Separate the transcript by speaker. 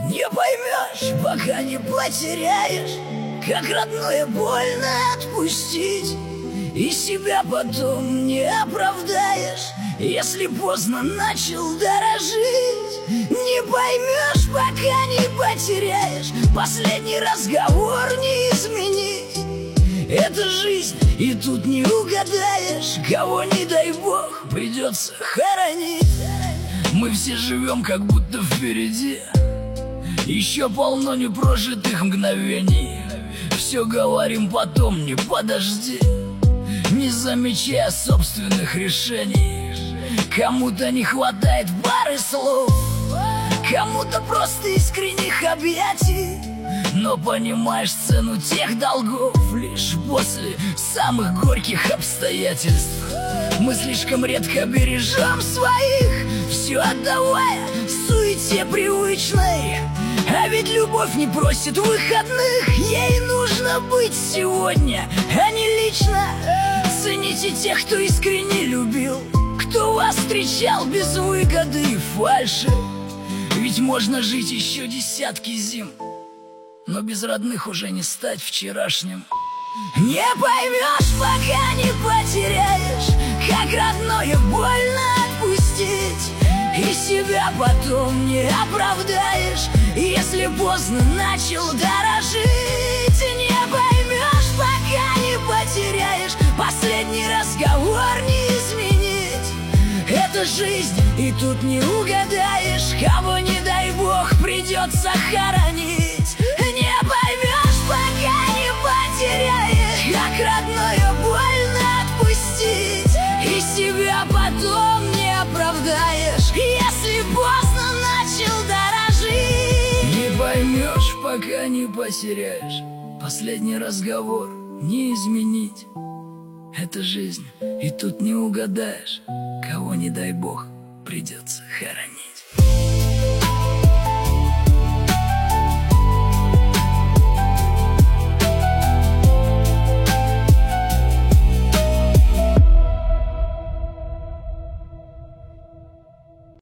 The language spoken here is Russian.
Speaker 1: Не поймешь, пока не потеряешь, как родное больно отпустить, и себя потом не оправдаешь, если поздно начал дорожить. Не поймешь, пока не потеряешь, последний разговор не изменить. Это жизнь, и тут не угадаешь, кого, не дай бог, придется хоронить. Мы все живем, как будто впереди еще полно непрожитых мгновений. Все говорим потом, не подожди, не замечая собственных решений. Кому-то не хватает пары слов, кому-то просто искренних объятий. Но понимаешь цену тех долгов лишь после самых горьких обстоятельств. Мы слишком редко бережем своих, все отдавая суете привычной. А ведь любовь не просит выходных, ей нужно быть сегодня, а не лично. Цените тех, кто искренне любил, кто вас встречал без выгоды и фальши. Ведь можно жить еще десятки зим, но без родных уже не стать вчерашним. Не поймешь, пока не потеряешь, как родное больно отпустить, и себя потом не оправдаешь, если поздно начал дорожить. Не поймешь, пока не потеряешь, последний разговор не изменить. Это жизнь, и тут не угадаешь, кого, не дай бог, придется хоронить. Не поймешь, пока не потеряешь, как родное больно отпустить, и себя потом не оправдаешь, если поздно начал дорожить. Не поймешь, пока не потеряешь, последний разговор не изменить. Это жизнь, и тут не угадаешь, кого, не дай бог, придется хоронить.